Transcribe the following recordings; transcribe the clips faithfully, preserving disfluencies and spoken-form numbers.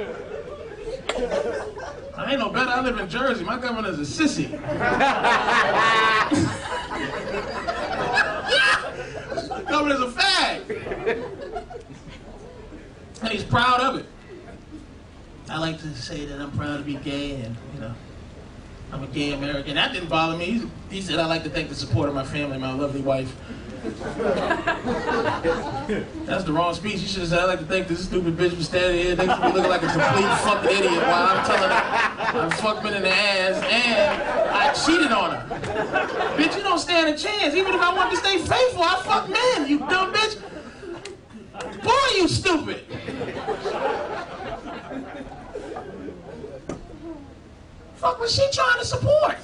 I ain't no better. I live in Jersey. My governor's a sissy. Governor's a fag. And he's proud of it. I like to say that I'm proud to be gay, and you know, I'm a gay American. That didn't bother me. He, he said, I like to thank the support of my family, my lovely wife. That's the wrong speech. You should have said, I'd like to thank this stupid bitch for standing here next to me looking like a complete fucking idiot while I'm telling her I fucked me in the ass and I cheated on her. Bitch, you don't stand a chance. Even if I want to stay faithful, I fuck men, you dumb bitch. Boy, you stupid. Fuck was she trying to support?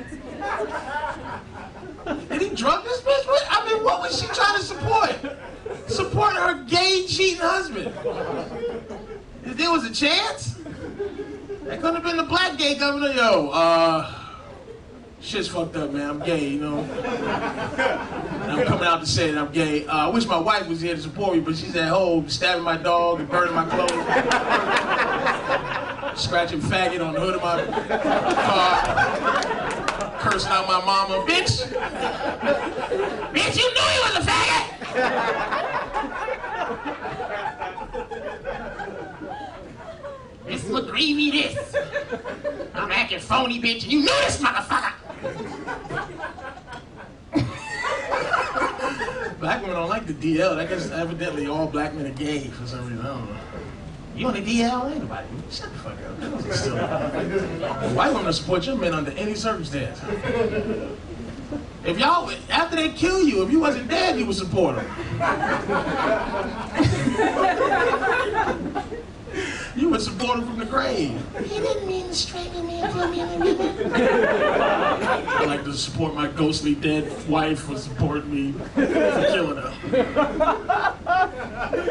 Did he drug this bitch? What? I mean, what was she trying to support? Support her gay, cheating husband. If there was a chance? That couldn't have been the black gay governor. Yo, uh, shit's fucked up, man. I'm gay, you know? And I'm coming out to say that I'm gay. Uh, I wish my wife was here to support me, but she's at home stabbing my dog and burning my clothes. Scratching faggot on the hood of my car. Cursing out my mama. Bitch! Bitch, you knew he was a faggot! Miss McGreevy this. I'm acting phony, bitch, and you knew this motherfucker! Black women don't like the D L. I guess evidently all black men are gay for some reason. I don't know. You on the D L? Ain't nobody. Shut the fuck up. White women support your men under any circumstance. If y'all, after they kill you, if you wasn't dead, you would support them. You would support him from the grave. He didn't mean to strangle me and put me in the river. I like to support my ghostly dead wife for supporting me for killing her.